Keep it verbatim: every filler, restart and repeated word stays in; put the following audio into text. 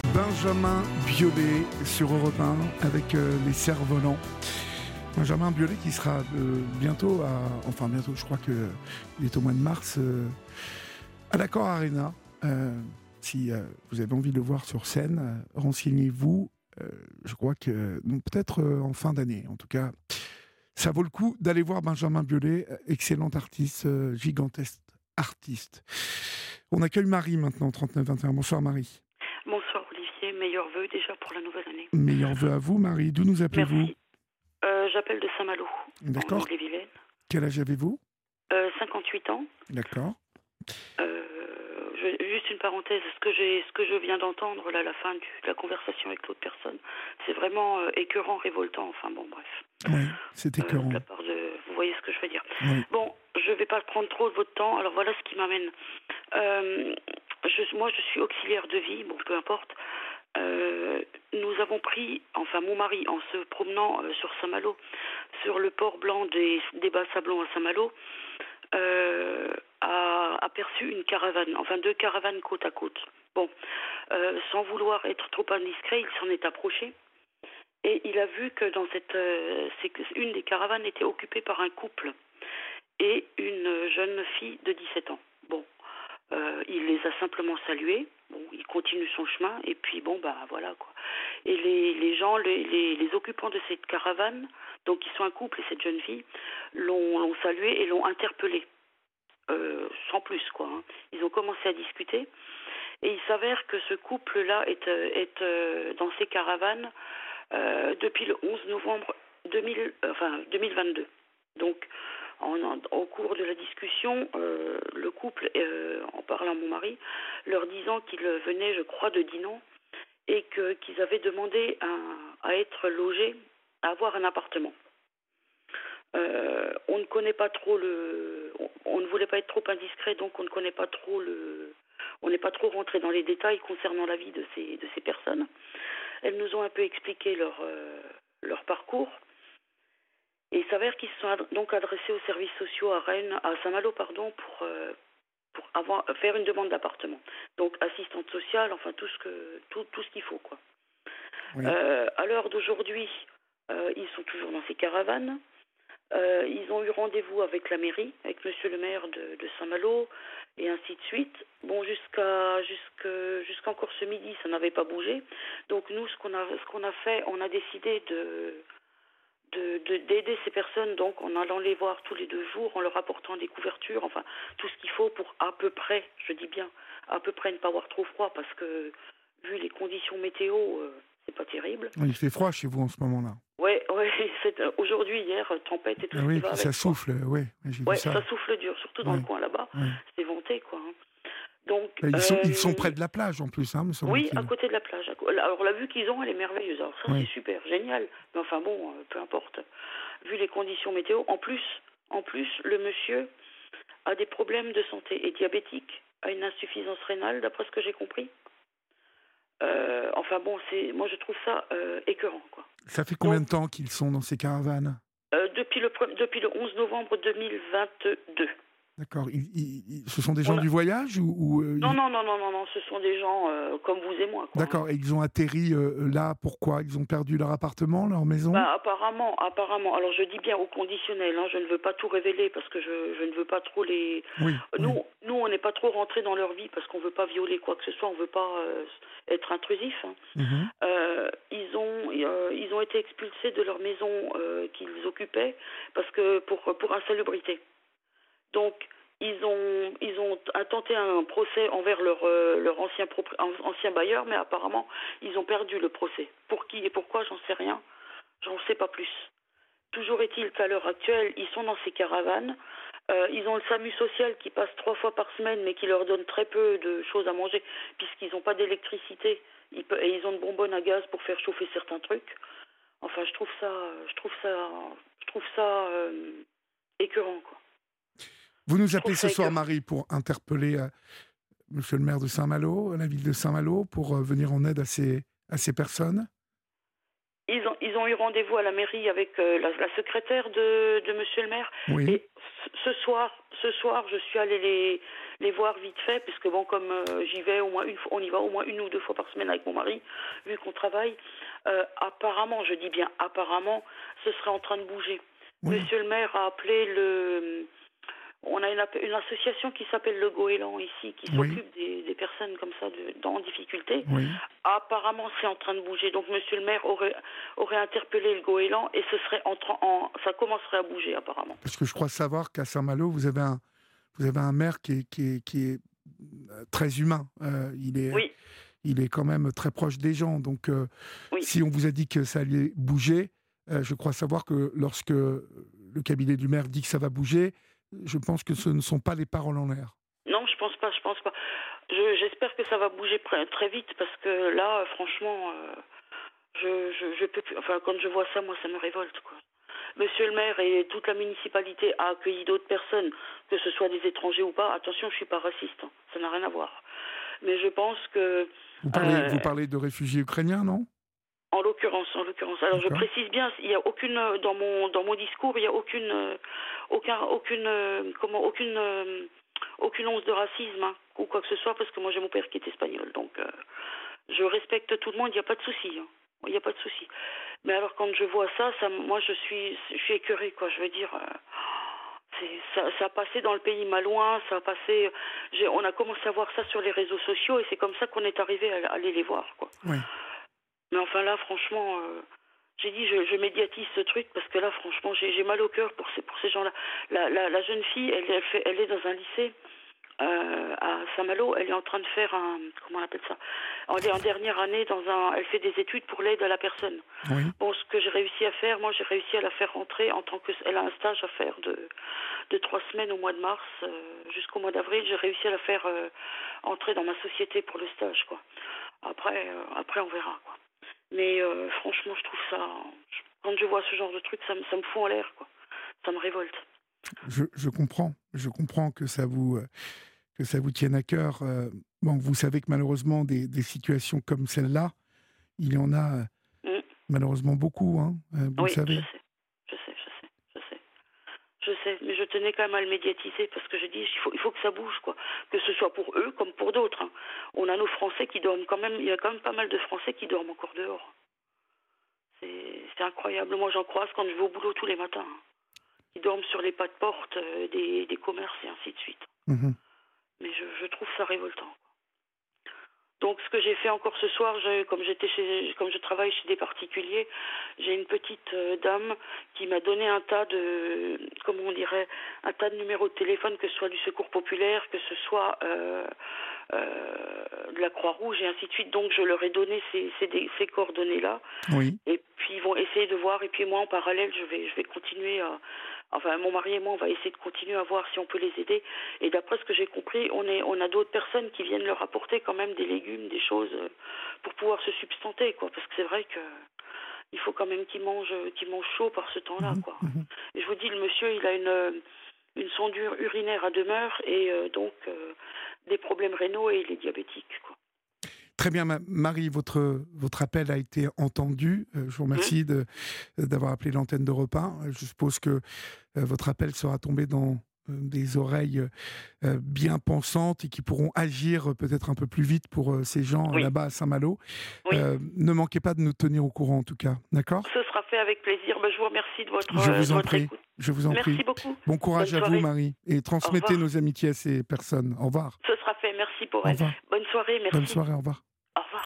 Benjamin Biolay sur Europe un avec euh, les cerfs-volants. Benjamin Biolay qui sera euh, bientôt, à, enfin bientôt, je crois qu'il est au mois de mars, euh, à l'Accor Arena. Euh, si euh, vous avez envie de le voir sur scène, euh, renseignez-vous. Euh, je crois que donc, peut-être euh, en fin d'année, en tout cas, ça vaut le coup d'aller voir Benjamin Biolay, excellent artiste, euh, gigantesque artiste. On accueille Marie maintenant, trente-neuf vingt et un. Bonsoir Marie. Bonsoir Olivier, meilleurs vœux déjà pour la nouvelle année. Meilleurs vœux à vous Marie. D'où nous appelez-vous ? Merci. Euh, j'appelle de Saint-Malo, D'accord. en Ille-et-Vilaine. Quel âge avez-vous ? Euh, cinquante-huit ans. D'accord. Euh, je, juste une parenthèse, ce que, j'ai, ce que je viens d'entendre là, à la fin du, de la conversation avec l'autre personne, c'est vraiment euh, écœurant, révoltant, enfin bon bref. Oui, c'est écœurant. Euh, de la part de, vous voyez ce que je veux dire. Oui. Bon, je ne vais pas prendre trop de votre temps, alors voilà ce qui m'amène. Euh, je, moi je suis auxiliaire de vie, bon peu importe. Euh, nous avons pris, enfin mon mari, en se promenant euh, sur Saint-Malo, sur le port blanc des, des Bas-Sablons à Saint-Malo, euh, a aperçu une caravane, enfin deux caravanes côte à côte. Bon, euh, sans vouloir être trop indiscret, il s'en est approché et il a vu que dans cette, euh, c'est que une des caravanes était occupée par un couple et une jeune fille de dix-sept ans. Bon. Euh, il les a simplement salués. Bon, il continue son chemin et puis bon bah voilà quoi. Et les, les gens, les, les, les occupants de cette caravane, donc ils sont un couple et cette jeune fille, l'ont, l'ont salué et l'ont interpellé. Euh, sans plus quoi. Hein. Ils ont commencé à discuter et il s'avère que ce couple-là est, est euh, dans ces caravanes euh, depuis le onze novembre deux mille, enfin, deux mille vingt-deux. Donc En, en, au cours de la discussion, euh, le couple, euh, en parlant à mon mari, leur disant qu'ils venaient, je crois, de Dinan et que, qu'ils avaient demandé à, à être logés, à avoir un appartement. Euh, on ne connaît pas trop le... On, on ne voulait pas être trop indiscret, donc on ne connaît pas trop le... On n'est pas trop rentré dans les détails concernant la vie de ces, de ces personnes. Elles nous ont un peu expliqué leur, euh, leur parcours. Et il s'avère qu'ils se sont ad- donc adressés aux services sociaux à Rennes, à Saint-Malo, pardon, pour, euh, pour avoir, faire une demande d'appartement. Donc assistante sociale, enfin tout ce que tout, tout ce qu'il faut, quoi. Oui. Euh, à l'heure d'aujourd'hui, euh, ils sont toujours dans ces caravanes. Euh, ils ont eu rendez-vous avec la mairie, avec monsieur le maire de, de Saint-Malo, et ainsi de suite. Bon, jusqu'à jusqu'à jusqu'encore ce midi, ça n'avait pas bougé. Donc nous, ce qu'on a ce qu'on a fait, on a décidé de De, de, d'aider ces personnes donc en allant les voir tous les deux jours, en leur apportant des couvertures, enfin tout ce qu'il faut pour à peu près, je dis bien, à peu près ne pas avoir trop froid parce que vu les conditions météo, euh, c'est pas terrible. Il fait froid chez vous en ce moment-là. Ouais, ouais, c'est, euh, aujourd'hui, hier, tempête et tout Ah ce oui, qui va puis avec. ça souffle, oui, j'ai Ouais, vu ça. ça souffle dur, surtout dans Oui. le coin là-bas, Oui. c'est venté quoi. Hein. Donc, Ils, sont, euh, ils sont près de la plage en plus, hein, me oui, semble-t-il. à côté de la plage. Alors la vue qu'ils ont, elle est merveilleuse. Alors ça, Oui. c'est super, génial. Mais enfin bon, euh, peu importe. Vu les conditions météo, en plus, en plus, le monsieur a des problèmes de santé, est diabétique, a une insuffisance rénale, d'après ce que j'ai compris. Euh, enfin bon, c'est, moi je trouve ça euh, écœurant, quoi. Ça fait combien Donc, de temps qu'ils sont dans ces caravanes ? euh, depuis, le, depuis le onze novembre deux mille vingt-deux. D'accord. Ils, ils, ils, ce sont des gens On a... du voyage ou, ou euh, Non, ils... non, non, non, non, non, ce sont des gens euh, comme vous et moi, quoi. D'accord. Et ils ont atterri euh, là, pourquoi ? Ils ont perdu leur appartement, leur maison ? Bah, apparemment, apparemment. Alors je dis bien au conditionnel, hein, je ne veux pas tout révéler parce que je, je ne veux pas trop les... Oui. Nous, oui. nous on n'est pas trop rentré dans leur vie parce qu'on ne veut pas violer quoi que ce soit, on ne veut pas euh, être intrusif. Hein. Mm-hmm. Euh, ils, ont, euh, ils ont été expulsés de leur maison euh, qu'ils occupaient parce que pour, pour insalubrité. Donc, ils ont, ils ont tenté un procès envers leur, euh, leur ancien, propri- ancien bailleur, mais apparemment, ils ont perdu le procès. Pour qui et pourquoi, j'en sais rien. J'en sais pas plus. Toujours est-il qu'à l'heure actuelle, ils sont dans ces caravanes. Euh, ils ont le SAMU social qui passe trois fois par semaine, mais qui leur donne très peu de choses à manger, puisqu'ils n'ont pas d'électricité. Ils pe- et ils ont de bonbonnes à gaz pour faire chauffer certains trucs. Enfin, je trouve ça, je trouve ça, je trouve ça euh, écœurant, quoi. Vous nous appelez Je ce trouve ça soir, écœurant. Marie, pour interpeller euh, monsieur le maire de Saint-Malo, la ville de Saint-Malo, pour euh, venir en aide à ces, à ces personnes ? ils ont, ils ont eu rendez-vous à la mairie avec euh, la, la secrétaire de, de monsieur le maire. Oui. Et ce soir, ce soir, je suis allée les, les voir vite fait, puisque bon, comme euh, j'y vais au moins une fois, on y va au moins une ou deux fois par semaine avec mon mari, vu qu'on travaille. Euh, apparemment, je dis bien apparemment, ce serait en train de bouger. Oui. Monsieur le maire a appelé le... On a une, une association qui s'appelle le Goéland ici, qui oui. s'occupe des, des personnes comme ça de, dans, en difficulté. Oui. Apparemment, c'est en train de bouger. Donc, monsieur le maire aurait, aurait interpellé le Goéland et ce serait en, en, ça commencerait à bouger, apparemment. Parce que je crois savoir qu'à Saint-Malo, vous avez un, vous avez un maire qui est, qui est, qui est très humain. Euh, il est, oui. il est quand même très proche des gens. Donc, euh, oui. si on vous a dit que ça allait bouger, euh, je crois savoir que lorsque le cabinet du maire dit que ça va bouger, je pense que ce ne sont pas les paroles en l'air. Non, je pense pas, je pense pas. Je, j'espère que ça va bouger pr- très vite parce que là, franchement, euh, je, je, je peux plus. Enfin, quand je vois ça, moi, ça me révolte, quoi. Monsieur le maire et toute la municipalité a accueilli d'autres personnes, que ce soit des étrangers ou pas. Attention, je suis pas raciste, hein. Ça n'a rien à voir. Mais je pense que vous parlez, euh, vous parlez de réfugiés ukrainiens, non? En l'occurrence, en l'occurrence. Alors D'accord. je précise bien, il y a aucune dans mon dans mon discours, il y a aucune aucun aucune comment aucune aucune once de racisme hein, ou quoi que ce soit parce que moi j'ai mon père qui est espagnol, donc euh, je respecte tout le monde, il n'y a pas de souci, hein. Il n'y a pas de souci. Mais alors quand je vois ça, ça moi je suis je suis écœurée quoi. Je veux dire. Euh, C'est, ça, ça a passé dans le pays malouin, ça a passé. J'ai, on a commencé à voir ça sur les réseaux sociaux et c'est comme ça qu'on est arrivé à, à aller les voir, quoi. Oui. Mais enfin là, franchement, euh, j'ai dit je, je médiatise ce truc parce que là, franchement, j'ai, j'ai mal au cœur pour ces pour ces gens-là. La, la, la jeune fille, elle, elle, fait, elle est dans un lycée euh, à Saint-Malo. Elle est en train de faire un comment on appelle ça. Elle est en dernière année dans un. Elle fait des études pour l'aide à la personne. Oui. Bon, ce que j'ai réussi à faire, moi, j'ai réussi à la faire rentrer en tant que. Elle a un stage à faire de de trois semaines au mois de mars euh, jusqu'au mois d'avril. J'ai réussi à la faire euh, entrer dans ma société pour le stage, quoi. Après, euh, après on verra, quoi. Mais euh, franchement, je trouve ça. Je, quand je vois ce genre de truc, ça me, ça me fout en l'air, quoi. Ça me révolte. Je, je comprends. Je comprends que ça vous, euh, que ça vous tienne à cœur. Euh, bon, vous savez que malheureusement, des, des situations comme celle-là, il y en a euh, mm. malheureusement beaucoup. Hein, euh, vous oui, le savez. je sais. Je sais, je sais, je sais. Je sais, mais je tenais quand même à le médiatiser parce que je dis il faut, il faut que ça bouge, quoi. Que ce soit pour eux comme pour d'autres. Hein. On a nos Français qui dorment quand même. Il y a quand même pas mal de Français qui dorment encore dehors. C'est, c'est incroyable. Moi, j'en croise quand je vais au boulot tous les matins. Hein. Ils dorment sur les pas de porte euh, des, des commerces et ainsi de suite. Mmh. Mais je, je trouve ça révoltant, quoi. Donc, ce que j'ai fait encore ce soir, je, comme j'étais chez, comme je travaille chez des particuliers, j'ai une petite euh, dame qui m'a donné un tas de, comment on dirait, un tas de numéros de téléphone, que ce soit du Secours populaire, que ce soit euh, euh, de la Croix-Rouge et ainsi de suite. Donc, je leur ai donné ces, ces, ces coordonnées-là. Oui. Et puis, ils vont essayer de voir. Et puis, moi, en parallèle, je vais, je vais continuer à... Enfin, mon mari et moi, on va essayer de continuer à voir si on peut les aider. Et d'après ce que j'ai compris, on, est, on a d'autres personnes qui viennent leur apporter quand même des légumes, des choses pour pouvoir se substanter, quoi. Parce que c'est vrai que il faut quand même qu'ils mangent, qu'ils mangent chaud par ce temps-là, quoi. Mmh. Et je vous dis, le monsieur, il a une, une sonde urinaire à demeure et euh, donc euh, des problèmes rénaux et il est diabétique, quoi. Très bien, Marie, votre, votre appel a été entendu. Euh, je vous remercie mmh. de, d'avoir appelé l'antenne d'Europe un. Je suppose que euh, votre appel sera tombé dans euh, des oreilles euh, bien pensantes et qui pourront agir euh, peut-être un peu plus vite pour euh, ces gens oui. là-bas à Saint-Malo. Oui. Euh, ne manquez pas de nous tenir au courant en tout cas, d'accord ? Ce sera fait avec plaisir. Ben, je vous remercie de votre, je vous en votre prie. écoute. Je vous en Merci prie. beaucoup. Bon courage Bonne à soirée. vous, Marie. Et transmettez nos amitiés à ces personnes. Au revoir. Ce sera fait. Merci pour au elle. Revoir. Bonne soirée. Merci. Bonne soirée. Au revoir.